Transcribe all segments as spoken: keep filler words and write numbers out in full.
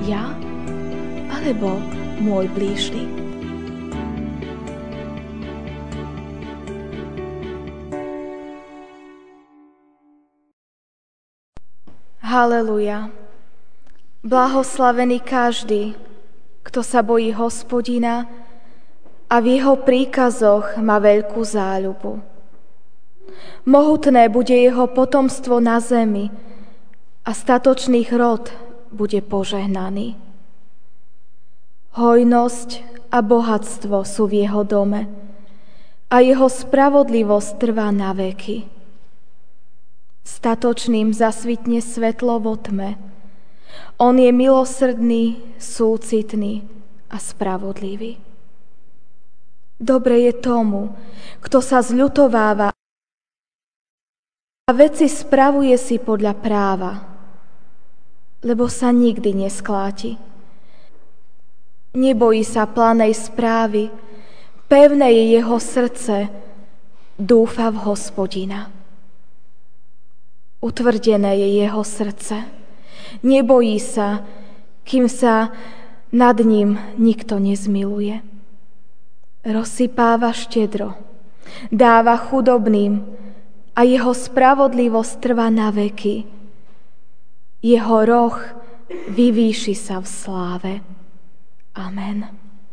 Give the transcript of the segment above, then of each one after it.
ja alebo môj blížny? Haleluja. Blahoslavený každý, kto sa bojí Hospodina a v jeho príkazoch má veľkú záľubu. Mohutné bude jeho potomstvo na zemi a statočných rod bude požehnaný. Hojnosť a bohatstvo sú v jeho dome a jeho spravodlivosť trvá na veky. Statočným zasvitne svetlo vo tme. On je milosrdný, súcitný a spravodlivý. Dobre je tomu, kto sa zľutováva a veci spravuje si podľa práva, lebo sa nikdy neskláti. Nebojí sa planej správy, pevné je jeho srdce, dúfa v Hospodina. Utvrdené je jeho srdce. Nebojí sa, kým sa nad ním nikto nezmiluje. Rozsypáva štedro, dáva chudobným a jeho spravodlivosť trvá na veky. Jeho roh vyvýši sa v sláve. Amen.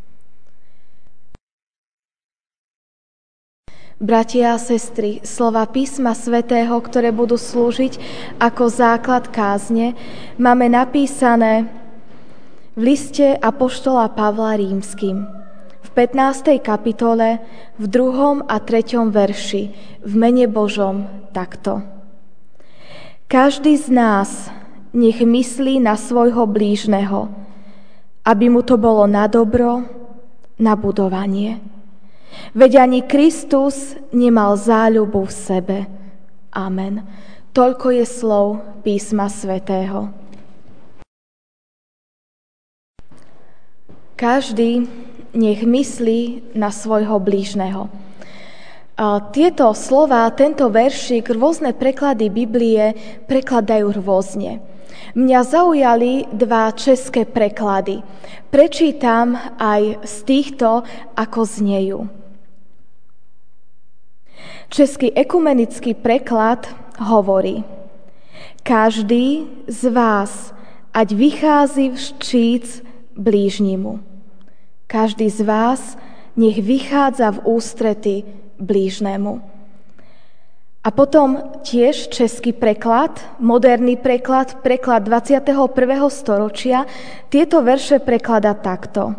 Bratia a sestry, slova písma svätého, ktoré budú slúžiť ako základ kázne, máme napísané v liste apoštola Pavla Rímskym v pätnástej kapitole v druhom a treťom verši v mene Božom takto. Každý z nás nech myslí na svojho blížneho, aby mu to bolo na dobro, na budovanie. Veď ani Kristus nemal záľubu v sebe. Amen. Toľko je slov písma svätého. Každý nech myslí na svojho blížneho. Tieto slova, tento veršik, rôzne preklady Biblie prekladajú rôzne. Mňa zaujali dva české preklady. Prečítam aj z týchto, ako znejú. Český ekumenický preklad hovorí: každý z vás ať vychází vstříc blížnimu. Každý z vás nech vychádza v ústrety blížnemu. A potom tiež český preklad, moderný preklad, preklad dvadsiateho prvého storočia, tieto verše prekladá takto.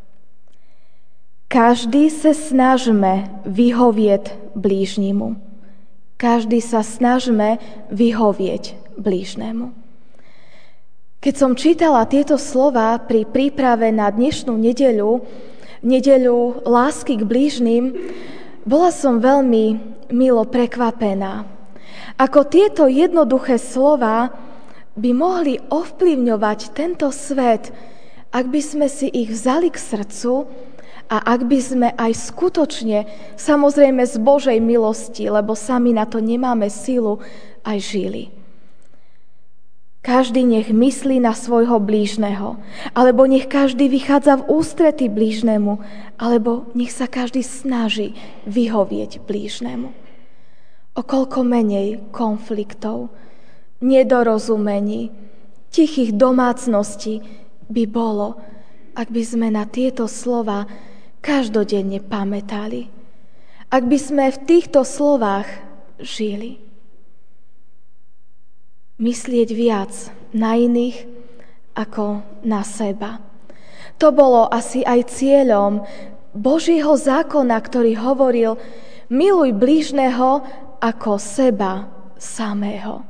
Každý sa snažme vyhovieť blížnimu. Každý sa snažme vyhovieť blížnemu. Keď som čítala tieto slova pri príprave na dnešnú nedeľu, nedeľu lásky k blížnym, bola som veľmi milo prekvapená. Ako tieto jednoduché slova by mohli ovplyvňovať tento svet, ak by sme si ich vzali k srdcu a ak by sme aj skutočne, samozrejme z Božej milosti, lebo sami na to nemáme silu, aj žili. Každý nech myslí na svojho blížneho, alebo nech každý vychádza v ústrety blížnemu, alebo nech sa každý snaží vyhovieť blížnemu. O koľko menej konfliktov, nedorozumení, tichých domácností by bolo, ak by sme na tieto slova každodenne pamätali. Ak by sme v týchto slovách žili. Myslieť viac na iných ako na seba. To bolo asi aj cieľom Božieho zákona, ktorý hovoril: miluj blížneho ako seba samého.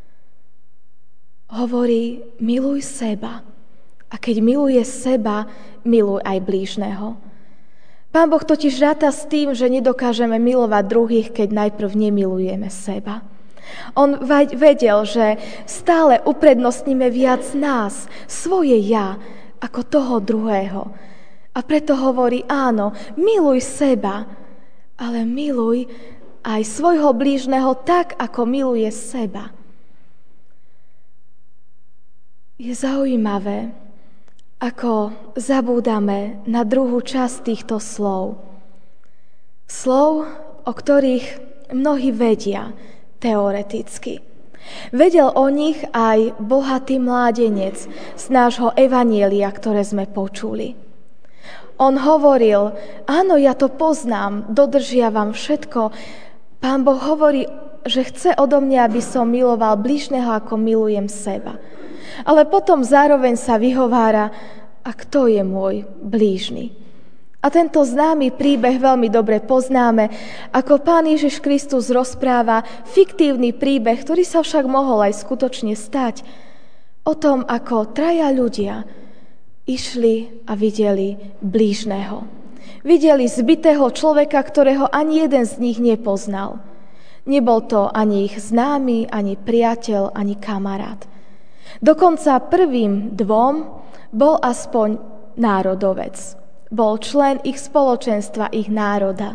Hovorí: miluj seba. A keď miluje seba, miluj aj blížneho. Pán Boh totiž ráta s tým, že nedokážeme milovať druhých, keď najprv nemilujeme seba. On vedel, že stále uprednostníme viac nás, svoje ja, ako toho druhého. A preto hovorí: áno, miluj seba, ale miluj aj svojho blížneho tak, ako miluje seba. Je zaujímavé, ako zabúdame na druhú časť týchto slov. Slov, o ktorých mnohí vedia teoreticky. Vedel o nich aj bohatý mládenec z nášho evanjelia, ktoré sme počuli. On hovoril, áno, ja to poznám, dodržiavam všetko. Pán Boh hovorí, že chce odo mňa, aby som miloval blížneho, ako milujem seba. Ale potom zároveň sa vyhovára, a kto je môj blížny? A tento známy príbeh veľmi dobre poznáme, ako Pán Ježiš Kristus rozpráva fiktívny príbeh, ktorý sa však mohol aj skutočne stať, o tom, ako traja ľudia išli a videli blížneho. Videli zbitého človeka, ktorého ani jeden z nich nepoznal. Nebol to ani ich známy, ani priateľ, ani kamarát. Dokonca prvým dvom bol aspoň národovec. Bol člen ich spoločenstva, ich národa.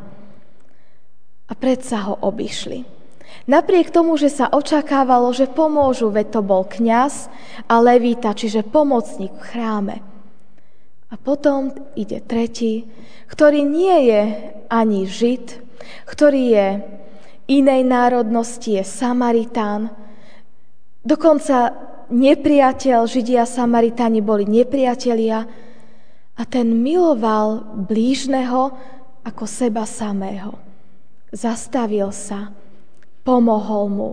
A predsa ho obišli. Napriek tomu, že sa očakávalo, že pomôžu, veď to bol kňaz a levíta, čiže pomocník v chráme. A potom ide tretí, ktorý nie je ani Žid, ktorý je inej národnosti, je Samaritán. Dokonca nepriateľ, Židia a Samaritáni boli nepriatelia, a ten miloval blížneho ako seba samého. Zastavil sa, pomohol mu.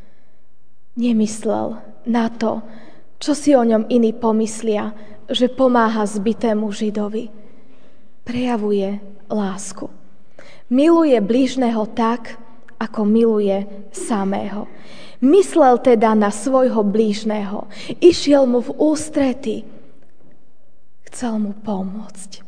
Nemyslel na to, čo si o ňom iní pomyslia, že pomáha zbitému Židovi. Prejavuje lásku. Miluje blížneho tak, ako miluje samého. Myslel teda na svojho blížneho. Išiel mu v ústrety. Chcel mu pomôcť.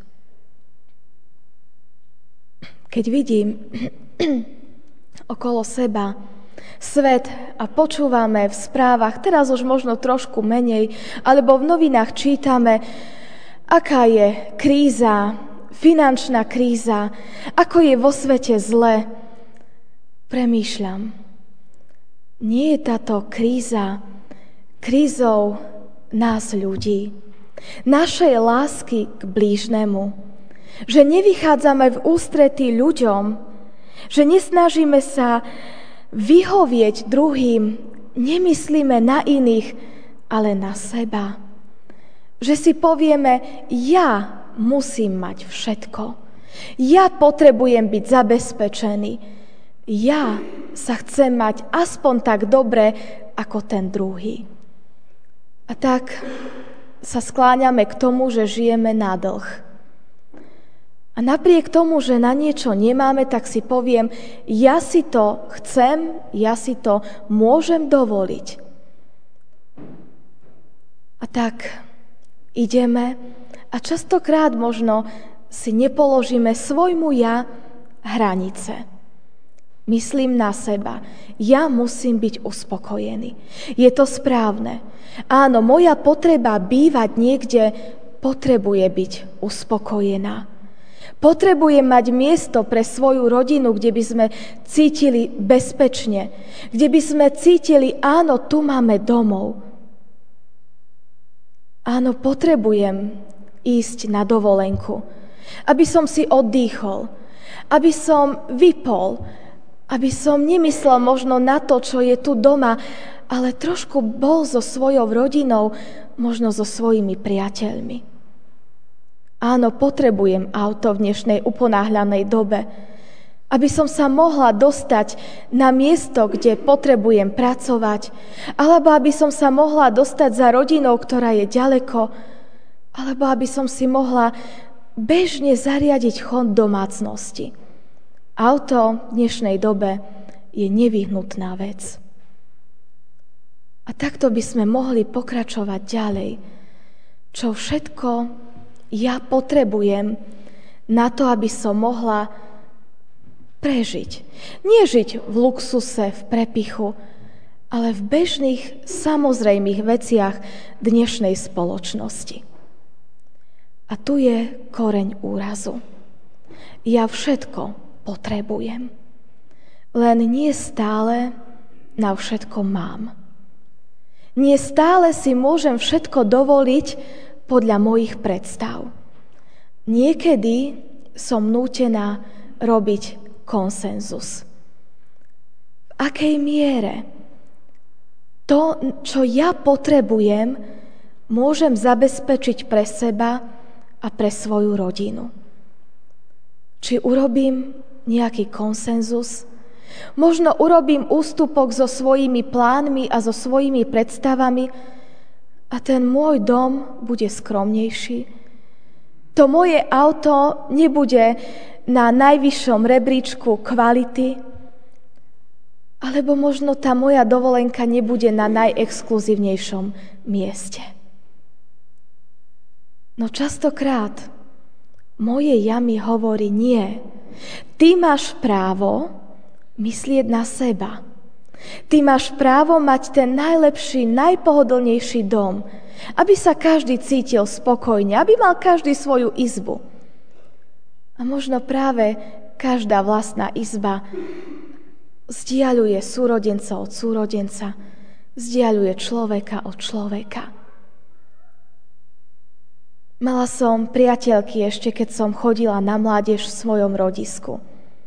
Keď vidím okolo seba svet a počúvame v správach, teraz už možno trošku menej, alebo v novinách čítame, aká je kríza, finančná kríza, ako je vo svete zle, premýšľam, nie je táto kríza krízou nás ľudí, našej lásky k blížnemu, že nevychádzame v ústretí ľuďom, že nesnažíme sa vyhovieť druhým, nemyslíme na iných, ale na seba. Že si povieme, ja musím mať všetko. Ja potrebujem byť zabezpečený. Ja sa chcem mať aspoň tak dobre, ako ten druhý. A tak sa skláňame k tomu, že žijeme na dlh. A napriek tomu, že na niečo nemáme, tak si poviem, ja si to chcem, ja si to môžem dovoliť. A tak ideme a častokrát možno si nepoložíme svojmu ja hranice. Myslím na seba. Ja musím byť uspokojený. Je to správne. Áno, moja potreba bývať niekde potrebuje byť uspokojená. Potrebujem mať miesto pre svoju rodinu, kde by sme cítili bezpečne, kde by sme cítili, áno, tu máme domov. Áno, potrebujem ísť na dovolenku, aby som si oddychol, aby som vypol, aby som nemyslel možno na to, čo je tu doma, ale trošku bol so svojou rodinou, možno so svojimi priateľmi. Áno, potrebujem auto v dnešnej uponáhľanej dobe, aby som sa mohla dostať na miesto, kde potrebujem pracovať, alebo aby som sa mohla dostať za rodinou, ktorá je ďaleko, alebo aby som si mohla bežne zariadiť chod domácnosti. Auto v dnešnej dobe je nevyhnutná vec. A takto by sme mohli pokračovať ďalej. Čo všetko ja potrebujem na to, aby som mohla prežiť. Nie žiť v luxuse, v prepichu, ale v bežných, samozrejmých veciach dnešnej spoločnosti. A tu je koreň úrazu. Ja všetko potrebujem. Len nie stále na všetko mám. Nie stále si môžem všetko dovoliť, podľa mojich predstav. Niekedy som nútená robiť konsenzus. V akej miere to, čo ja potrebujem, môžem zabezpečiť pre seba a pre svoju rodinu. Či urobím nejaký konsenzus, možno urobím ústupok so svojimi plánmi a so svojimi predstavami a ten môj dom bude skromnejší. To moje auto nebude na najvyššom rebríčku kvality, alebo možno tá moja dovolenka nebude na najexkluzívnejšom mieste. No častokrát moje ja mi hovorí nie. Ty máš právo myslieť na seba. Ty máš právo mať ten najlepší, najpohodlnejší dom, aby sa každý cítil spokojne, aby mal každý svoju izbu. A možno práve každá vlastná izba vzdiaľuje súrodenca od súrodenca, vzdiaľuje človeka od človeka. Mala som priateľky ešte, keď som chodila na mládež v svojom rodisku.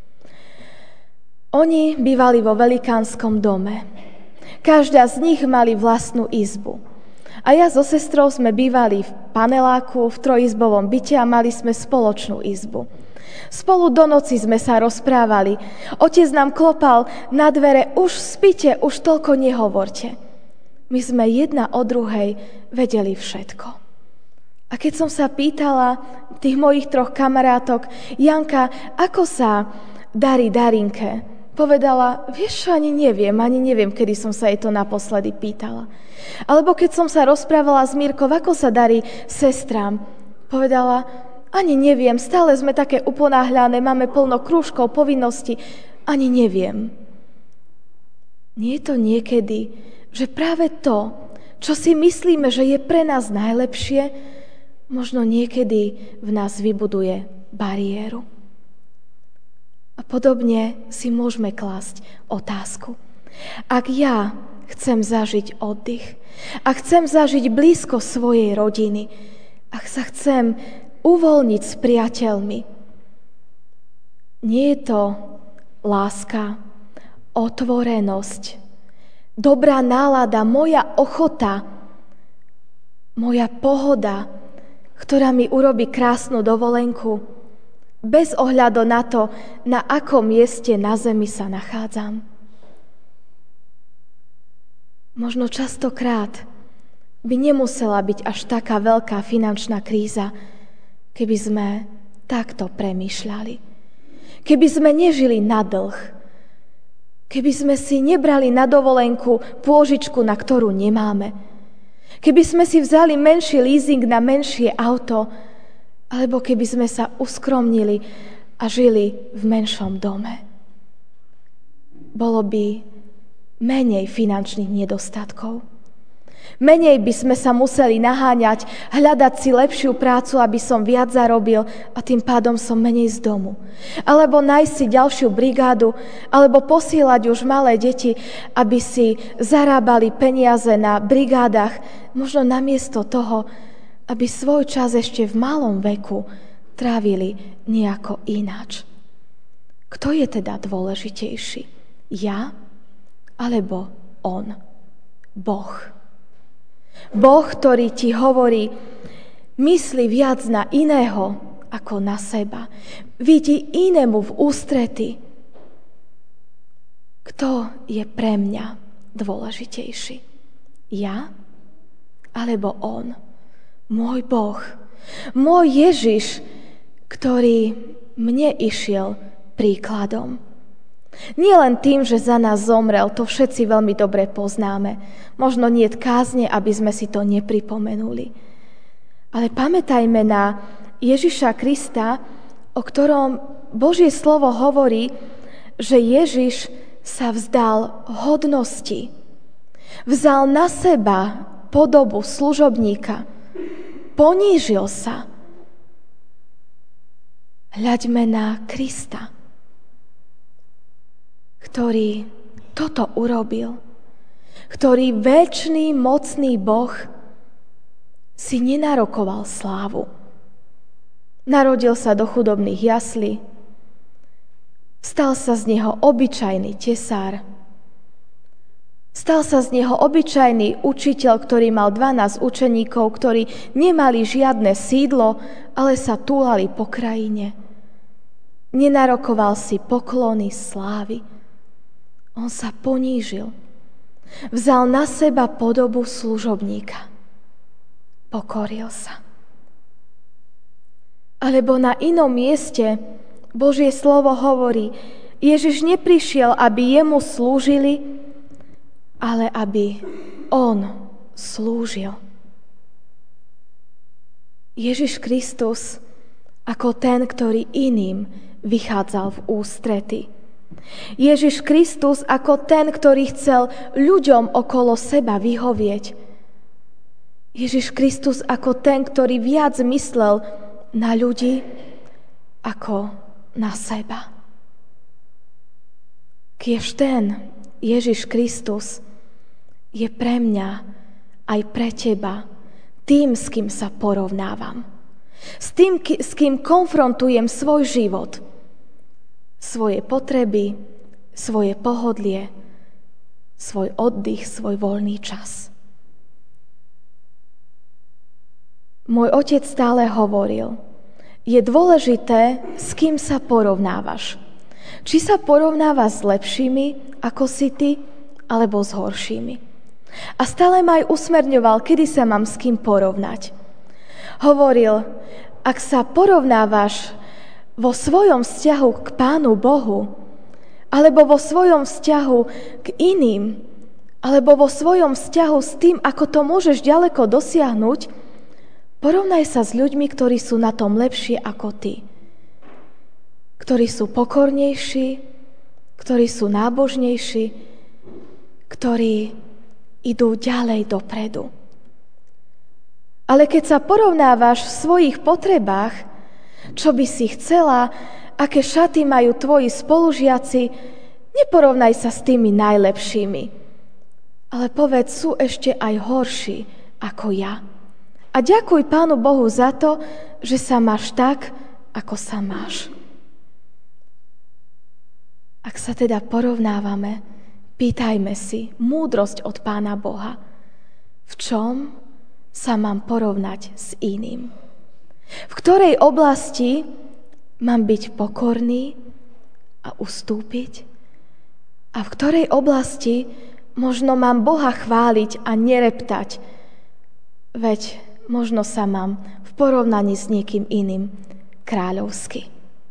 Oni bývali vo velikánskom dome. Každá z nich mali vlastnú izbu. A ja so sestrou sme bývali v paneláku, v trojizbovom byte a mali sme spoločnú izbu. Spolu do noci sme sa rozprávali. Otec nám klopal na dvere, už spite, už toľko nehovorte. My sme jedna o druhej vedeli všetko. A keď som sa pýtala tých mojich troch kamarátok, Janka, ako sa darí Darinke? Povedala, vieš čo, ani neviem, ani neviem, kedy som sa jej to naposledy pýtala. Alebo keď som sa rozprávala s Mírkou, ako sa darí sestrám, povedala, ani neviem, stále sme také uponáhľané, máme plno krúžkov, povinností, ani neviem. Nie je to niekedy, že práve to, čo si myslíme, že je pre nás najlepšie, možno niekedy v nás vybuduje bariéru. A podobne si môžeme klásť otázku. Ak ja chcem zažiť oddych, ak chcem zažiť blízko svojej rodiny, ak sa chcem uvoľniť s priateľmi, nie je to láska, otvorenosť, dobrá nálada, moja ochota, moja pohoda, ktorá mi urobí krásnu dovolenku, bez ohľadu na to, na akom mieste na zemi sa nachádzam. Možno častokrát by nemusela byť až taká veľká finančná kríza, keby sme takto premýšľali. Keby sme nežili na dlh, keby sme si nebrali na dovolenku pôžičku, na ktorú nemáme, keby sme si vzali menší leasing na menšie auto, alebo keby sme sa uskromnili a žili v menšom dome. Bolo by menej finančných nedostatkov. Menej by sme sa museli naháňať, hľadať si lepšiu prácu, aby som viac zarobil a tým pádom som menej z domu. Alebo nájsť si ďalšiu brigádu, alebo posielať už malé deti, aby si zarábali peniaze na brigádach, možno namiesto toho, aby svoj čas ešte v malom veku trávili nejako ináč. Kto je teda dôležitejší? Ja alebo on? Boh. Boh, ktorý ti hovorí, mysli viac na iného ako na seba. Vidí inému v ústrety. Kto je pre mňa dôležitejší? Ja alebo on? Môj Boh, môj Ježiš, ktorý mne išiel príkladom. Nie len tým, že za nás zomrel, to všetci veľmi dobre poznáme. Možno nie kázne, aby sme si to nepripomenuli. Ale pamätajme na Ježiša Krista, o ktorom Božie slovo hovorí, že Ježiš sa vzdal hodnosti. Vzal na seba podobu služobníka. Ponížil sa. Hľaďme na Krista, ktorý toto urobil, ktorý večný, mocný Boh si nenarokoval slávu. Narodil sa do chudobných jaslí, stal sa z neho obyčajný tesár, stal sa z neho obyčajný učiteľ, ktorý mal dvanásť učeníkov, ktorí nemali žiadne sídlo, ale sa túlali po krajine. Nenarokoval si poklony slávy. On sa ponížil. Vzal na seba podobu služobníka. Pokoril sa. Alebo na inom mieste Božie slovo hovorí, Ježiš neprišiel, aby jemu slúžili, ale aby on slúžil. Ježiš Kristus ako ten, ktorý iným vychádzal v ústrety. Ježiš Kristus ako ten, ktorý chcel ľuďom okolo seba vyhovieť. Ježiš Kristus ako ten, ktorý viac myslel na ľudí ako na seba. Kiež ten Ježiš Kristus je pre mňa aj pre teba tým, s kým sa porovnávam. S tým, s kým konfrontujem svoj život, svoje potreby, svoje pohodlie, svoj oddych, svoj voľný čas. Môj otec stále hovoril, je dôležité, s kým sa porovnávaš. Či sa porovnávaš s lepšími, ako si ty, alebo s horšími. A stále ma aj usmerňoval, kedy sa mám s kým porovnať. Hovoril, ak sa porovnávaš vo svojom vzťahu k Pánu Bohu, alebo vo svojom vzťahu k iným, alebo vo svojom vzťahu s tým, ako to môžeš ďaleko dosiahnuť, porovnaj sa s ľuďmi, ktorí sú na tom lepšie ako ty. Ktorí sú pokornejší, ktorí sú nábožnejší, ktorí idú ďalej dopredu. Ale keď sa porovnávaš v svojich potrebách, čo by si chcela, aké šaty majú tvoji spolužiaci, neporovnaj sa s tými najlepšími. Ale povedz, sú ešte aj horší ako ja. A ďakuj Pánu Bohu za to, že sa máš tak, ako sa máš. Ak sa teda porovnávame, pýtajme si múdrosť od Pána Boha. V čom sa mám porovnať s iným? V ktorej oblasti mám byť pokorný a ustúpiť? A v ktorej oblasti možno mám Boha chváliť a nereptať? Veď možno sa mám v porovnaní s niekým iným kráľovsky.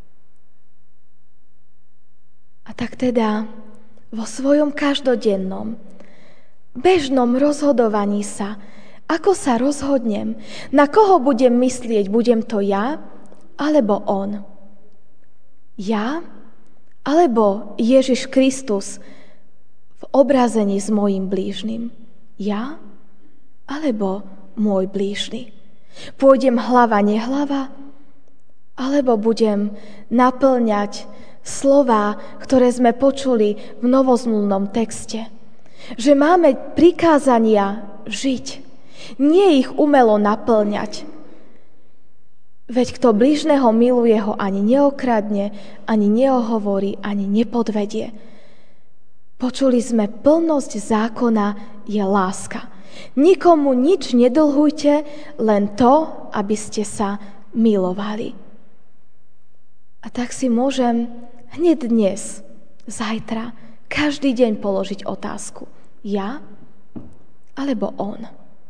A tak teda vo svojom každodennom, bežnom rozhodovaní sa, ako sa rozhodnem, na koho budem myslieť, budem to ja alebo on? Ja alebo Ježiš Kristus v obrazení s mojím blížnym? Ja alebo môj blížny? Pôjdem hlava, nehlava? Alebo budem naplňať slová, ktoré sme počuli v novozmluvnom texte? Že máme prikázania žiť, nie ich umelo naplňať. Veď kto blížneho miluje, ho ani neokradne, ani neohovorí, ani nepodvedie. Počuli sme, plnosť zákona je láska. Nikomu nič nedlhujte, len to, aby ste sa milovali. A tak si môžem hneď dnes, zajtra, každý deň položiť otázku. Ja alebo on?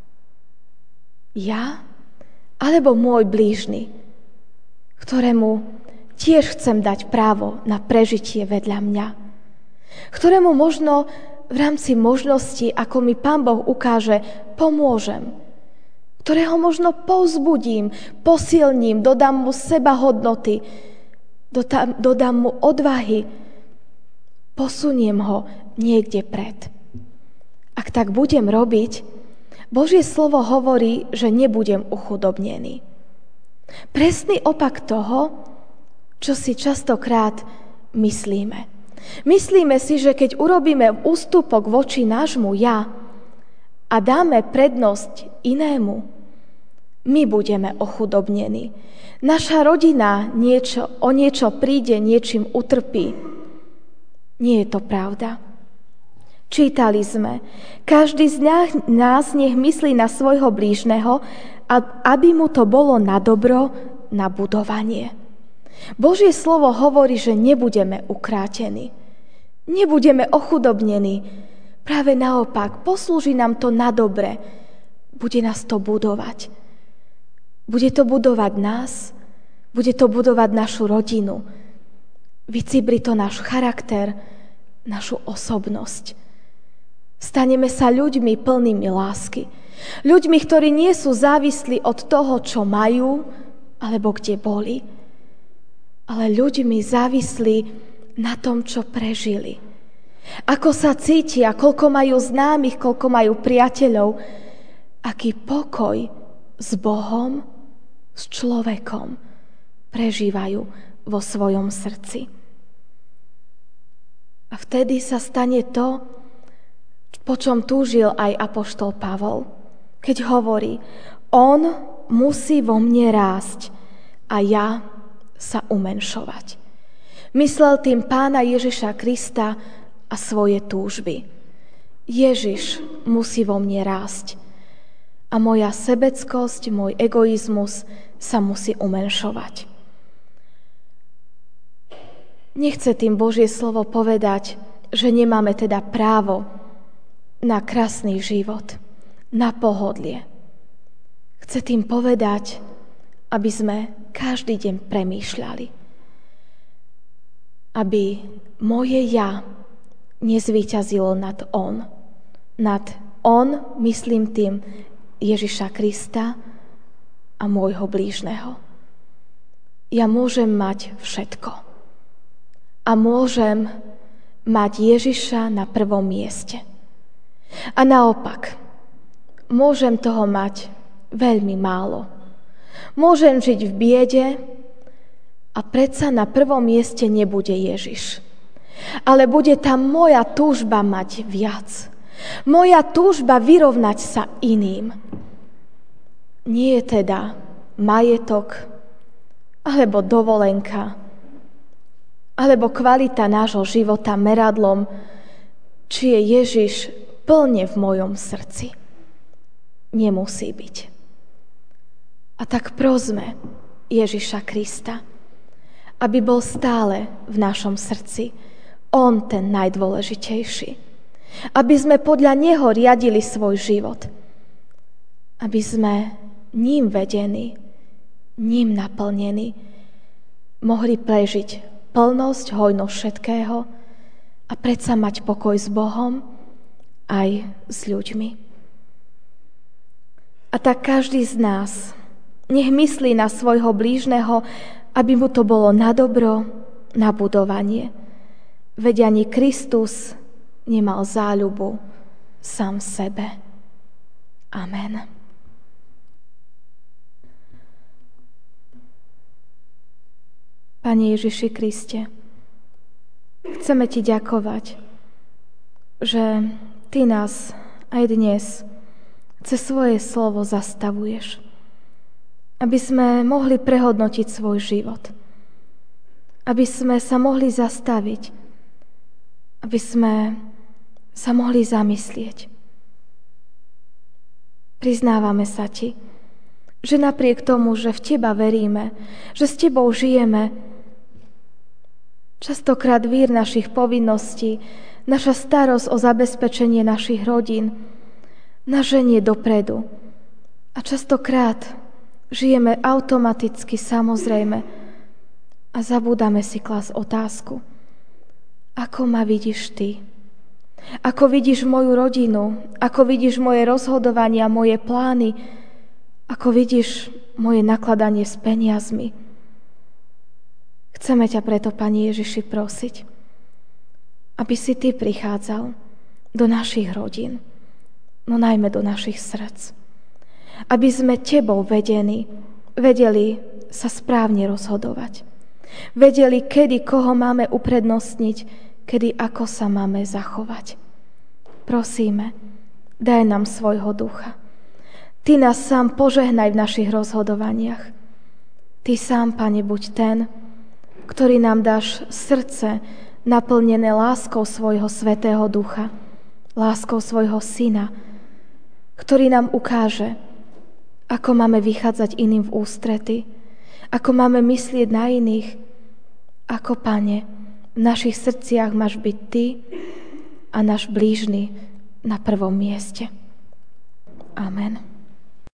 Ja alebo môj blížny, ktorému tiež chcem dať právo na prežitie vedľa mňa, ktorému možno v rámci možností, ako mi Pán Boh ukáže, pomôžem, ktorého možno povzbudím, posilním, dodám mu sebahodnoty, dodám, dodám mu odvahy, posuniem ho niekde pred. Ak tak budem robiť, Božie slovo hovorí, že nebudem uchudobnený. Presný opak toho, čo si častokrát myslíme. Myslíme si, že keď urobíme ústupok voči nášmu ja a dáme prednosť inému, my budeme ochudobnení. Naša rodina niečo, o niečo príde, niečím utrpí. Nie je to pravda. Čítali sme, každý z nás nech myslí na svojho blížneho, aby mu to bolo na dobro, na budovanie. Božie slovo hovorí, že nebudeme ukrátení, nebudeme ochudobnení. Práve naopak, poslúži nám to na dobre. Bude nás to budovať. Bude to budovať nás, bude to budovať našu rodinu. Vycibri to náš charakter, našu osobnosť. Staneme sa ľuďmi plnými lásky. Ľuďmi, ktorí nie sú závislí od toho, čo majú, alebo kde boli, ale ľuďmi závislí na tom, čo prežili. Ako sa cítia, koľko majú známych, koľko majú priateľov, aký pokoj s Bohom, s človekom prežívajú vo svojom srdci. A vtedy sa stane to, po čom túžil aj apoštol Pavol, keď hovorí, on musí vo mne rásť a ja sa umenšovať. Myslel tým Pána Ježiša Krista a svoje túžby. Ježiš musí vo mne rásť a moja sebeckosť, môj egoizmus sa musí umenšovať. Nechce tým Božie slovo povedať, že nemáme teda právo na krásny život, na pohodlie. Chce tým povedať, aby sme každý deň premýšľali. Aby moje ja nezvíťazilo nad on. Nad on, myslím tým Ježiša Krista a môjho blížneho. Ja môžem mať všetko. A môžem mať Ježiša na prvom mieste. A naopak, môžem toho mať veľmi málo. Môžem žiť v biede a predsa na prvom mieste nebude Ježiš. Ale bude tam moja túžba mať viac. Moja túžba vyrovnať sa iným. Nie je teda majetok, alebo dovolenka, alebo kvalita nášho života meradlom, či je Ježiš plne v mojom srdci. Nemusí byť. A tak prosme Ježiša Krista, aby bol stále v našom srdci. On ten najdôležitejší. Aby sme podľa neho riadili svoj život. Aby sme ním vedení, ním naplnení, mohli prežiť plnosť, hojnosť všetkého a predsa mať pokoj s Bohom aj s ľuďmi. A tak každý z nás nech myslí na svojho blížneho, aby mu to bolo na dobro, na budovanie. Veď ani Kristus nemal záľubu sám sebe. Amen. Pane Ježiši Kriste, chceme Ti ďakovať, že Ty nás aj dnes cez svoje slovo zastavuješ, aby sme mohli prehodnotiť svoj život, aby sme sa mohli zastaviť, aby sme sa mohli zamyslieť. Priznávame sa Ti, že napriek tomu, že v Teba veríme, že s Tebou žijeme, častokrát vír našich povinností, naša starosť o zabezpečenie našich rodín nás ženie dopredu. A častokrát žijeme automaticky, samozrejme, a zabúdame si klásť otázku. Ako ma vidíš Ty? Ako vidíš moju rodinu? Ako vidíš moje rozhodovania, moje plány? Ako vidíš moje nakladanie s peniazmi? Chceme ťa preto, Pane Ježiši, prosiť, aby si Ty prichádzal do našich rodín, no najmä do našich srdc. Aby sme Tebou vedení, vedeli sa správne rozhodovať. Vedeli, kedy koho máme uprednostniť, kedy ako sa máme zachovať. Prosíme, daj nám svojho ducha. Ty nás sám požehnaj v našich rozhodovaniach. Ty sám, Pane, buď ten, ktorý nám dáš srdce naplnené láskou svojho Svätého Ducha, láskou svojho Syna, ktorý nám ukáže, ako máme vychádzať iným v ústrety, ako máme myslieť na iných, ako, Pane, v našich srdciach máš byť Ty a náš blížny na prvom mieste. Amen.